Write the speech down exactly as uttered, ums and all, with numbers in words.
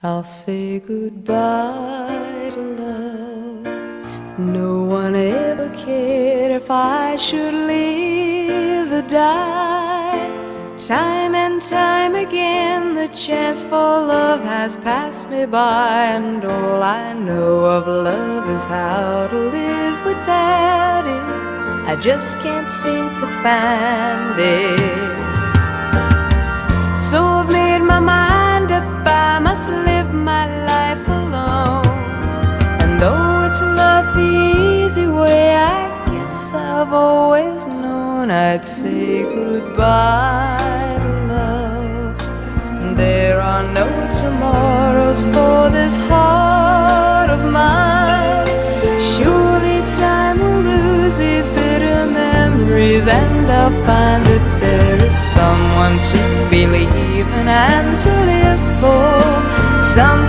I'll say goodbye to love. No one ever cared if I should live or die. Time and time again the chance for love has passed me by, and all I know of love is how to live without it. I just can't seem to find it. So I've made my mind up, I must live my life alone. And though it's not the easy way, I guess I've always known I'd say goodbye to love. There are no tomorrows for this heart of mine. Surely time will lose these bitter memories, and I'll find that there is someone to believe in and to live for. Some